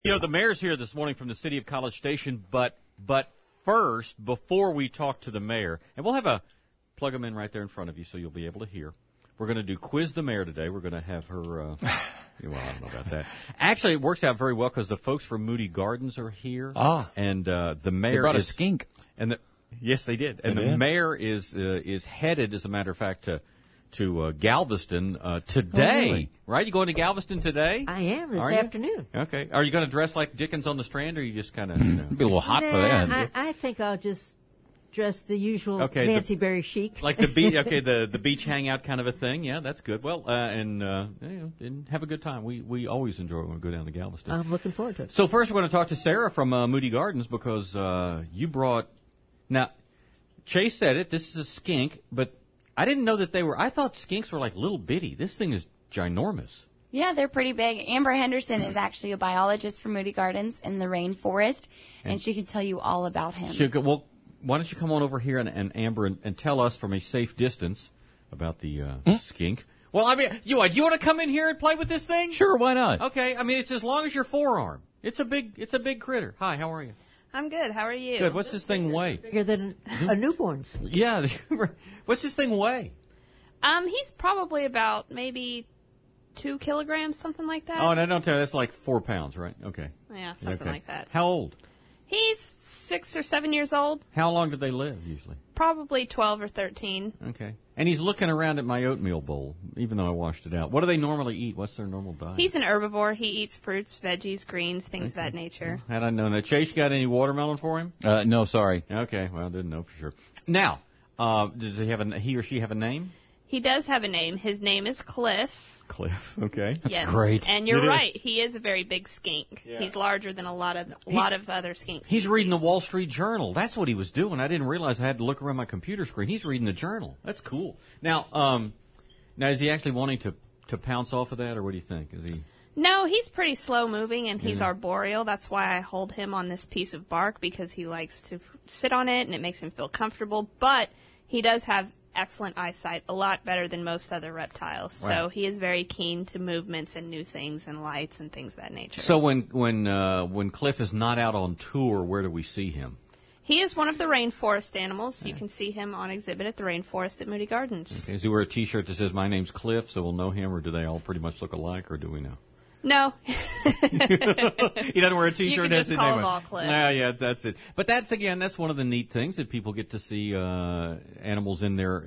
You know, the mayor's here this morning from the city of College Station, but first, before we talk to the mayor, and we'll have plug them in right there in front of you so you'll be able to hear. We're going to do Quiz the Mayor today. We're going to have her, well, I don't know about that. Actually, it works out very well because the folks from Moody Gardens are here. And the mayor they brought a skink. And yes, they did. And the mayor is headed, as a matter of fact, to Galveston today. Oh, really? Right? You going to Galveston today? I am this afternoon. Okay. Are you going to dress like Dickens on the Strand, or are you just kind of, you know? Be a little hot for that. I think I'll just dress the usual Nancy Berry chic. Like the beach, the beach hangout kind of a thing. Yeah, that's good. Well, and have a good time. We always enjoy when we go down to Galveston. I'm looking forward to it. So first, we're going to talk to Sarah from Moody Gardens because you brought. Now, Chase said it. This is a skink, but I didn't know that they were. I thought skinks were like little bitty. This thing is ginormous. Yeah, they're pretty big. Amber Henderson is actually a biologist for Moody Gardens in the rainforest, and she can tell you all about him. Well, why don't you come on over here and Amber and tell us from a safe distance about the skink? Well, I mean, do you want to come in here and play with this thing? Sure, why not? Okay, I mean, it's as long as your forearm. It's a big critter. Hi, how are you? I'm good. How are you? Good. What's this thing weigh? Bigger than a newborn's. Yeah. What's this thing weigh? He's probably about maybe 2 kilograms, something like that. Oh, no, don't tell me. That's like 4 pounds, right? Okay. Yeah, something like that. How old? He's 6 or 7 years old. How long do they live, usually? Probably 12 or 13. Okay. And he's looking around at my oatmeal bowl, even though I washed it out. What do they normally eat? What's their normal diet? He's an herbivore. He eats fruits, veggies, greens, things of that nature. Well, had I known that. Chase, you got any watermelon for him? No, sorry. Okay, well, I didn't know for sure. Now, does he or she have a name? He does have a name. His name is Cliff. Cliff, okay. Yes. Great. And you're right. He is a very big skink. Yeah. He's larger than a lot of other skinks. He's reading the Wall Street Journal. That's what he was doing. I didn't realize I had to look around my computer screen. He's reading the journal. That's cool. Now is he actually wanting to pounce off of that, or what do you think? Is he? No, he's pretty slow moving, and he's arboreal. That's why I hold him on this piece of bark, because he likes to sit on it, and it makes him feel comfortable. But he does have excellent eyesight, a lot better than most other reptiles. Wow. So he is very keen to movements and new things and lights and things of that nature. So when Cliff is not out on tour, where do we see him? He is one of the rainforest animals. You can see him on exhibit at the rainforest at Moody Gardens. Okay. Does he wear a T-shirt that says "My name's Cliff," so we'll know him, or do they all pretty much look alike, or do we know? No. He doesn't wear a T-shirt. You can just call him all Cliff. Yeah, that's it. But that's one of the neat things that people get to see animals in their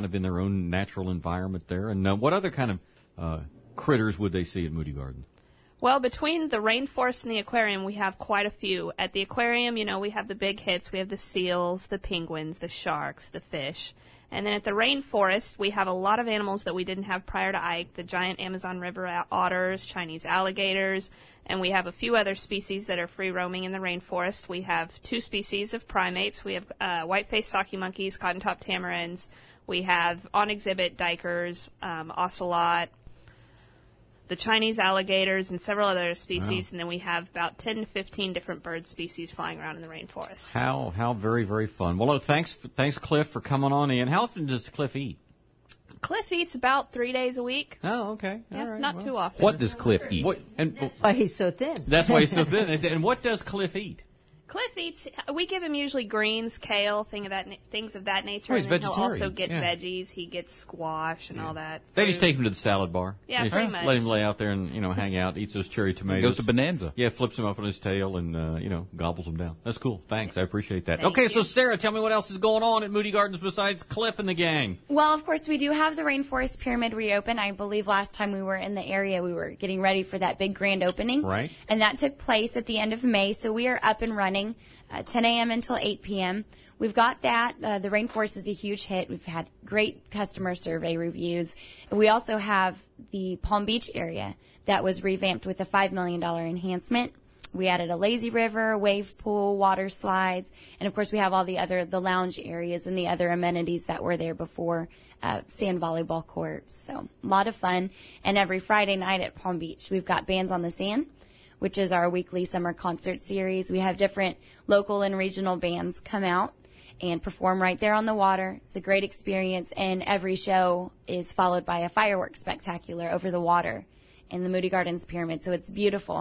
own natural environment there. And what other kind of critters would they see at Moody Gardens? Well, between the rainforest and the aquarium, we have quite a few. At the aquarium, we have the big hits. We have the seals, the penguins, the sharks, the fish. And then at the rainforest, we have a lot of animals that we didn't have prior to Ike, the giant Amazon River otters, Chinese alligators, and we have a few other species that are free roaming in the rainforest. We have 2 species of primates. We have white-faced socky monkeys, cotton-top tamarins. We have on exhibit dikers, ocelot, the Chinese alligators, and several other species, wow. And then we have about 10 to 15 different bird species flying around in the rainforest. How very, very fun. Well, look, thanks, Cliff, for coming on in. How often does Cliff eat? Cliff eats about 3 days a week. Oh, okay. Yeah, all right. not too often. What does Cliff eat? That's why he's so thin. That's why he's so thin. And what does Cliff eat? Cliff eats. We give him usually greens, kale, things of that nature. Oh, he's and then vegetarian. He'll also get veggies. He gets squash and all that. They just take him to the salad bar. Yeah, pretty much. Let him lay out there and hang out, eats those cherry tomatoes. Goes to Bonanza. Yeah, flips them up on his tail and gobbles them down. That's cool. Thanks, I appreciate that. Thank okay, you. So Sarah, tell me what else is going on at Moody Gardens besides Cliff and the gang. Well, of course, we do have the Rainforest Pyramid reopen. I believe last time we were in the area, we were getting ready for that big grand opening. Right. And that took place at the end of May, so we are up and running 10 a.m. until 8 p.m. We've got that. The Rainforest is a huge hit. We've had great customer survey reviews. We also have the Palm Beach area that was revamped with a $5 million enhancement. We added a lazy river, wave pool, water slides, and of course we have all the lounge areas and the other amenities that were there before, sand volleyball courts. So a lot of fun. And every Friday night at Palm Beach, we've got Bands on the Sand, which is our weekly summer concert series. We have different local and regional bands come out and perform right there on the water. It's a great experience, and every show is followed by a fireworks spectacular over the water in the Moody Gardens Pyramid, so it's beautiful.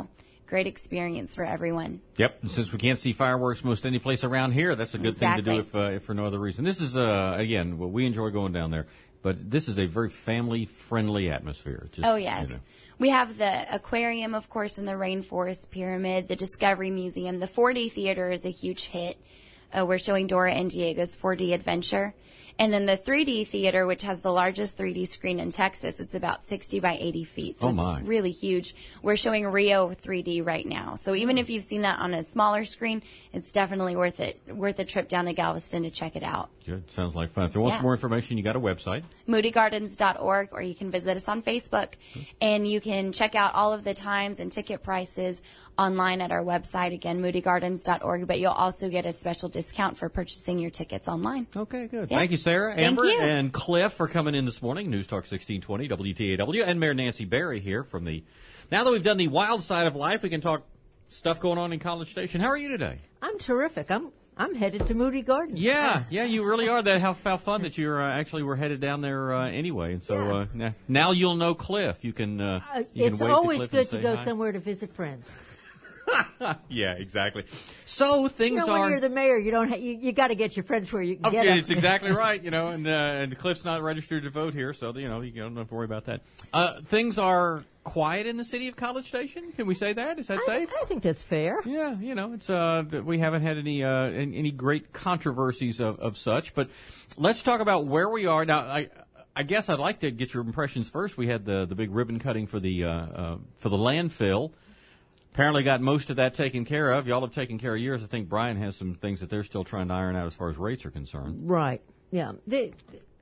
great experience for everyone. Yep. And since we can't see fireworks most any place around here, that's a good thing to do if for no other reason. This is, again, well, we enjoy going down there, but this is a very family-friendly atmosphere. Just, oh, yes. We have the aquarium, of course, in the Rainforest Pyramid, the Discovery Museum. The 4D Theater is a huge hit. We're showing Dora and Diego's 4D Adventure. And then the 3D Theater, which has the largest 3D screen in Texas, it's about 60 by 80 feet. So it's really huge. We're showing Rio 3D right now. So even if you've seen that on a smaller screen, it's definitely worth a trip down to Galveston to check it out. Good. Sounds like fun. If you want some more information, you got a website. moodygardens.org, or you can visit us on Facebook. And you can check out all of the times and ticket prices online at our website, again, moodygardens.org. But you'll also get a special discount for purchasing your tickets online. Okay, good. Yeah. Thank you, Sarah, Amber, and Cliff for coming in this morning. News Talk 1620, WTAW, and Mayor Nancy Berry here from the... Now that we've done the wild side of life, we can talk stuff going on in College Station. How are you today? I'm terrific. I'm headed to Moody Gardens. Yeah, you really are. That how fun that you actually were headed down there anyway. And so now you'll know Cliff. You can. It's always good to go somewhere to visit friends. Yeah, exactly. So things are. When you're the mayor, you got to get your friends where you can get them. It's exactly right. And Cliff's not registered to vote here, so you don't have to worry about that. Things are quiet in the city of College Station. Can we say that? Is that safe? I think that's fair. Yeah, it's we haven't had any great controversies of such. But let's talk about where we are now. I guess I'd like to get your impressions first. We had the big ribbon cutting for the landfill. Apparently got most of that taken care of. Y'all have taken care of yours. I think Brian has some things that they're still trying to iron out as far as rates are concerned. Right. Yeah. The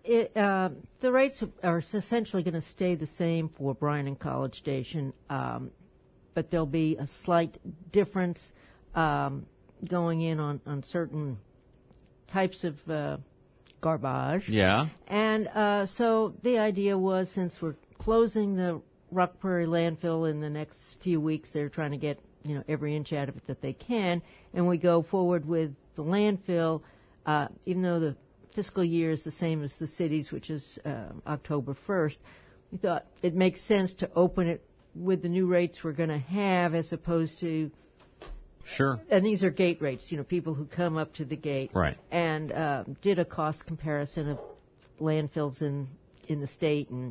rates are essentially going to stay the same for Bryan and College Station, but there'll be a slight difference going in on certain types of garbage. Yeah. And so the idea was, since we're closing the Rock Prairie landfill in the next few weeks, they're trying to get every inch out of it that they can, and we go forward with the landfill, even though the fiscal year is the same as the city's, which is October 1st. We thought it makes sense to open it with the new rates we're going to have, as opposed to and these are gate rates, people who come up to the gate, right? And did a cost comparison of landfills in the state, and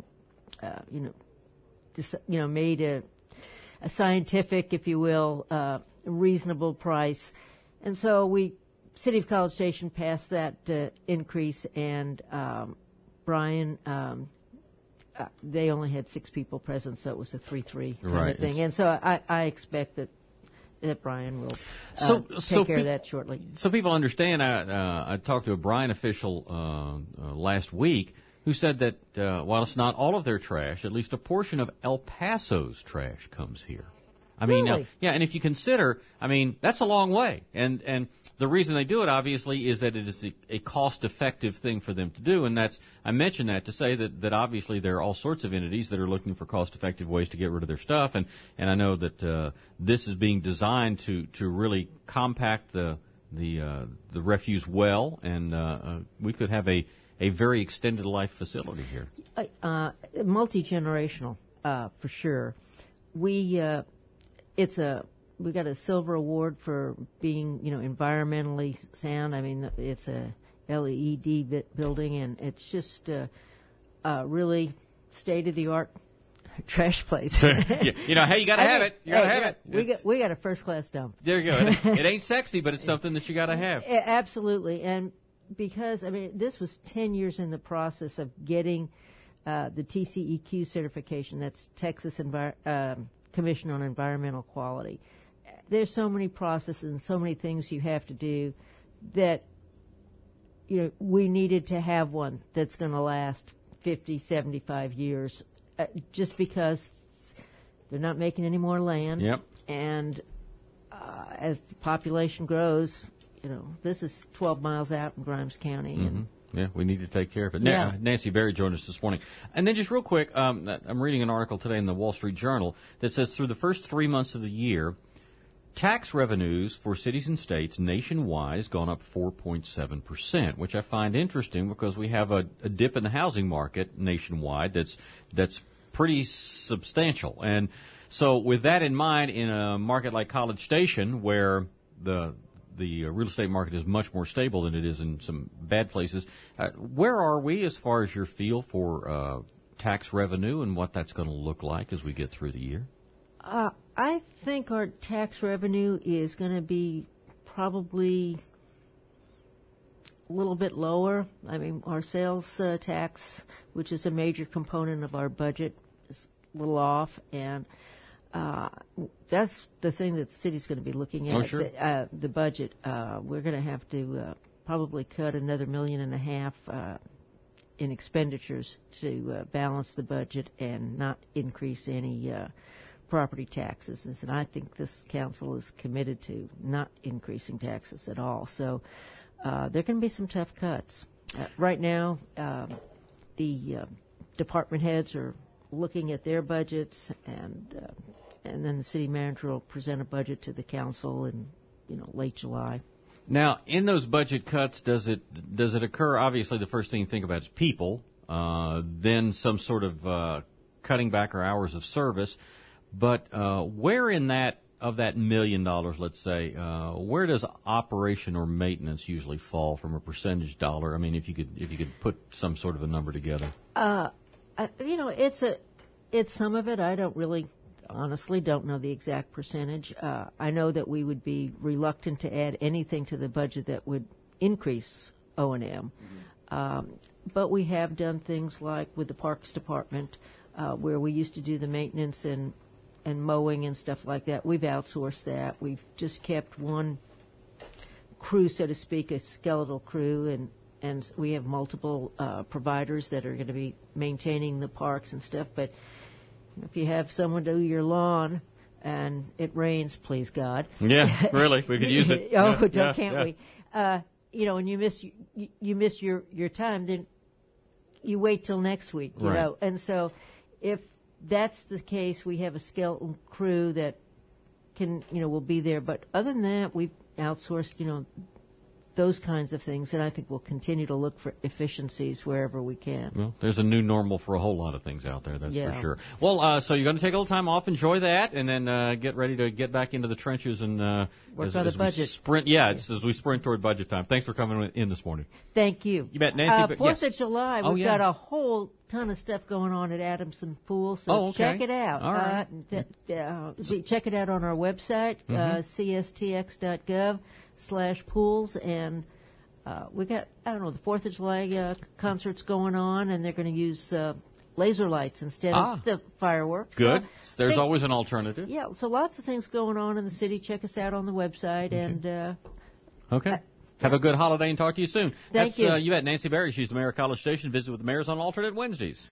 made a scientific, if you will, reasonable price. And so City of College Station passed that increase, and Bryan, they only had 6 people present, so it was a 3-3 kind of thing. And so I expect that Bryan will take care of that shortly. So people understand, I talked to a Bryan official last week who said that while it's not all of their trash, at least a portion of El Paso's trash comes here. I mean, really? And if you consider, that's a long way. And the reason they do it, obviously, is that it is a cost-effective thing for them to do. And I mention that to say that obviously there are all sorts of entities that are looking for cost-effective ways to get rid of their stuff. And I know that this is being designed to really compact the refuse well, and we could have a very extended life facility here. Multi-generational, for sure. We got a silver award for being, environmentally sound. It's a LED building, and it's just really state-of-the-art trash place. Hey, you got to have it. You got to have it. We got a first-class dump. There you go. It ain't sexy, but it's something that you got to have. Absolutely, and because this was 10 years in the process of getting the TCEQ certification. That's Texas Commission on Environmental Quality. There's so many processes and so many things you have to do that we needed to have one that's going to last 50, 75 years, just because they're not making any more land. Yep. And as the population grows, this is 12 miles out in Grimes County. Mm-hmm. And yeah, we need to take care of it. Yeah. Nancy Berry joined us this morning. And then just real quick, I'm reading an article today in the Wall Street Journal that says through the first 3 months of the year, tax revenues for cities and states nationwide has gone up 4.7%, which I find interesting because we have a dip in the housing market nationwide that's pretty substantial. And So with that in mind, in a market like College Station, where the real estate market is much more stable than it is in some bad places, where are we as far as your feel for tax revenue and what that's going to look like as we get through the year? I think our tax revenue is going to be probably a little bit lower. I mean, our sales tax, which is a major component of our budget, is a little off, and that's the thing that the city's going to be looking at. Oh, sure. The budget. We're going to have to probably cut another $1.5 million in expenditures to balance the budget and not increase any property taxes. And I think this council is committed to not increasing taxes at all. So there can be some tough cuts. Right now, the department heads are looking at their budgets, and then the city manager will present a budget to the council in late July. Now, in those budget cuts, does it occur? Obviously, the first thing you think about is people, then some sort of cutting back our hours of service. But where in that $1 million, let's say, where does operation or maintenance usually fall from a percentage dollar? I mean, if you could put some sort of a number together. It's some of it. I honestly don't know the exact percentage. I know that we would be reluctant to add anything to the budget that would increase O&M. But we have done things like with the Parks Department, where we used to do the maintenance and mowing and stuff like that. We've outsourced that. We've just kept one crew, so to speak, a skeletal crew, and we have multiple providers that are going to be maintaining the parks and stuff. But if you have someone do your lawn and it rains, please God. Yeah, really, we could use it. Can't we? And you miss your time, then you wait till next week. You right. know, and so if that's the case, we have a skeleton crew that will be there. But other than that, we've outsourced, those kinds of things, and I think we'll continue to look for efficiencies wherever we can. Well, there's a new normal for a whole lot of things out there, that's Yeah. for sure. Well, so you're going to take a little time off, enjoy that, and then get ready to get back into the trenches and work on the budget. As we sprint toward budget time. Thanks for coming in this morning. Thank you. You bet, Nancy. 4th of July, we've yeah. got a whole ton of stuff going on at Adamson Pool, so okay. check it out. All right. Check it out on our website, cstx.gov/pools, and we got, the 4th of July concerts going on, and they're going to use laser lights instead of the fireworks. Good. So There's always an alternative. Yeah, so lots of things going on in the city. Check us out on the website, and Okay. Have a good holiday and talk to you soon. Thank you. You bet. Nancy Berry, she's the mayor of College Station. Visit with the mayors on alternate Wednesdays.